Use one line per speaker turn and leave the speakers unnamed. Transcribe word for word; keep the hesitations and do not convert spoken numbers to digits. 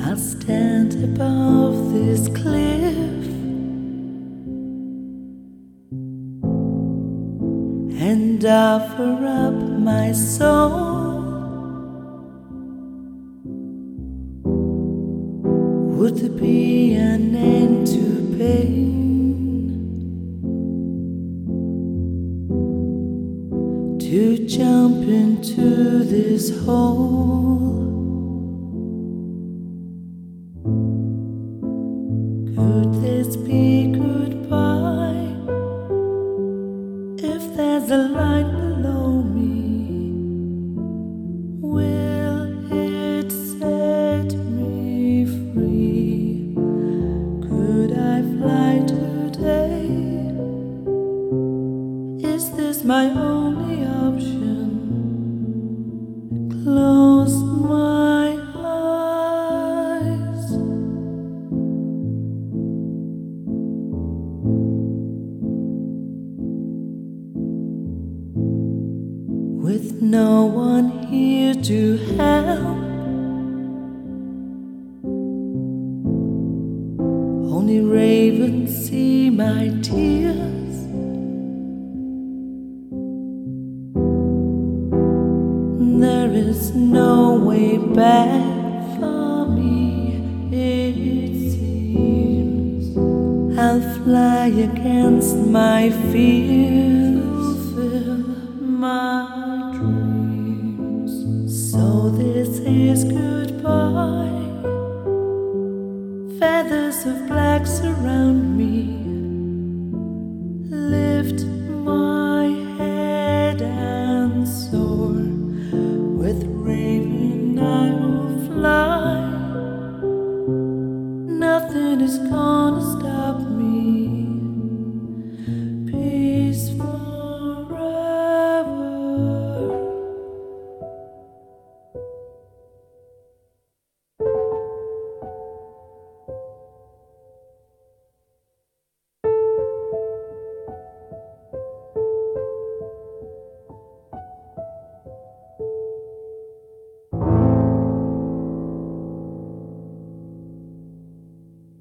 I'll stand above this cliff and offer up my soul. Would there be an end to pain? To jump into this hole? Could this be goodbye? If there's a light below me, will it set me free? Could I fly today? Is this my only option? Close my eyes. With no one here to help, only ravens see my tears. There is no way back for me, it seems. I'll fly against my fears, fulfill my dreams. So this is goodbye. Feathers of black surround